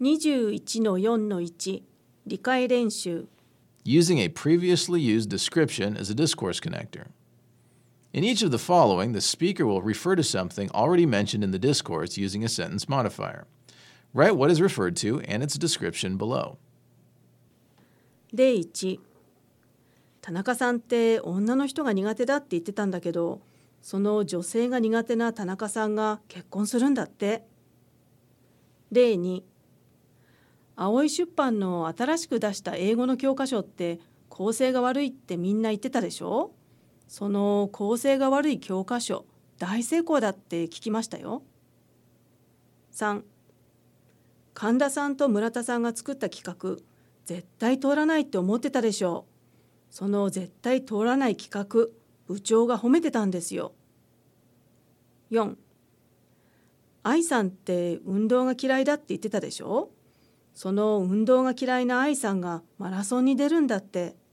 21-4-1 理解練習 Using a previously used description as a discourse connector. In each of the following, the speaker will refer to something already mentioned in the discourse using a sentence modifier. Write what is referred to and its description below. 例1、田中さんって女の人が苦手だって言ってたんだけど、その女性が苦手な田中さんが結婚するんだって。例2、葵出版の新しく出した英語の教科書って構成が悪いってみんな言ってたでしょ。その構成が悪い教科書、大成功だって聞きましたよ。3、神田さんと村田さんが作った企画、絶対通らないって思ってたでしょう。その絶対通らない企画、部長が褒めてたんですよ。4、愛さんって運動が嫌いだって言ってたでしょ。その運動が嫌いな愛さんがマラソンに出るんだって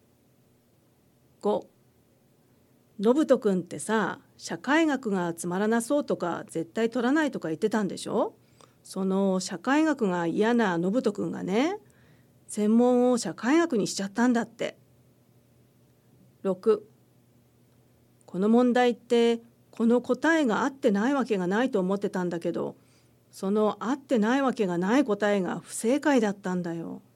。5、のぶとくんってさ、社会学がつまらなそうとか絶対取らないとか言ってたんでしょ。その社会学が嫌なのぶとくんがね、専門を社会学にしちゃったんだって。6、この問題ってこの答えが合ってないわけがないと思ってたんだけど、その合ってないわけがない答えが不正解だったんだよ。